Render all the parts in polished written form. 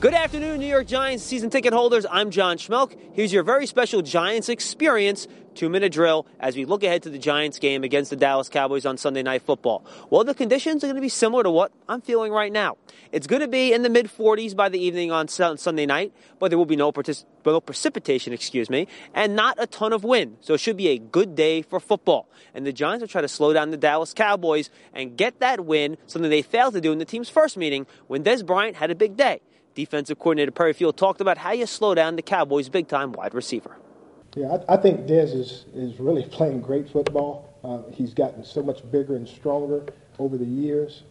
Good afternoon, New York Giants season ticket holders. I'm John Schmelk. Here's your very special Giants experience 2-minute drill as we look ahead to the Giants game against the Dallas Cowboys on Sunday Night Football. Well, the conditions are going to be similar to what I'm feeling right now. It's going to be in the mid-40s by the evening on Sunday night, but there will be no precipitation, and not a ton of wind. So it should be a good day for football. And the Giants will try to slow down the Dallas Cowboys and get that win, something they failed to do in the team's first meeting when Dez Bryant had a big day. Defensive coordinator Perry Field talked about how you slow down the Cowboys' big-time wide receiver. Yeah, I think Dez is really playing great football. He's gotten so much bigger and stronger over the years.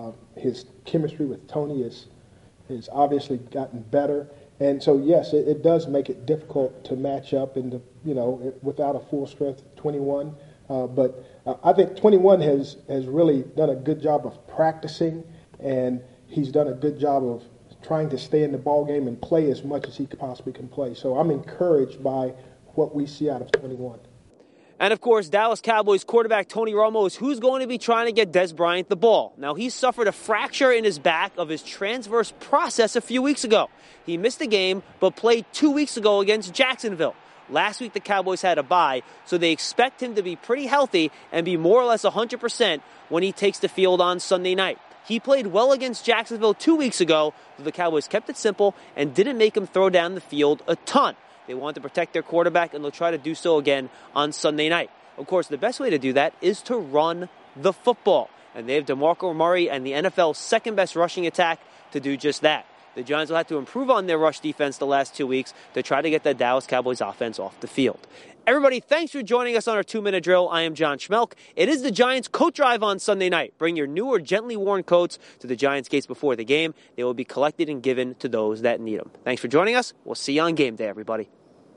His chemistry with Tony is obviously gotten better. And so, yes, it does make it difficult to match up without a full-strength 21. But I think 21 has really done a good job of practicing, and he's done a good job of trying to stay in the ball game and play as much as he possibly can play. So I'm encouraged by what we see out of 21. And, of course, Dallas Cowboys quarterback Tony Romo is who's going to be trying to get Dez Bryant the ball. Now, he suffered a fracture in his back of his transverse process a few weeks ago. He missed the game, but played 2 weeks ago against Jacksonville. Last week, the Cowboys had a bye, so they expect him to be pretty healthy and be more or less 100% when he takes the field on Sunday night. He played well against Jacksonville 2 weeks ago, but the Cowboys kept it simple and didn't make him throw down the field a ton. They want to protect their quarterback, and they'll try to do so again on Sunday night. Of course, the best way to do that is to run the football. And they have DeMarco Murray and the NFL's second-best rushing attack to do just that. The Giants will have to improve on their rush defense the last 2 weeks to try to get the Dallas Cowboys offense off the field. Everybody, thanks for joining us on our 2-minute drill. I am John Schmelk. It is the Giants coat drive on Sunday night. Bring your new or gently worn coats to the Giants gates before the game. They will be collected and given to those that need them. Thanks for joining us. We'll see you on game day, everybody.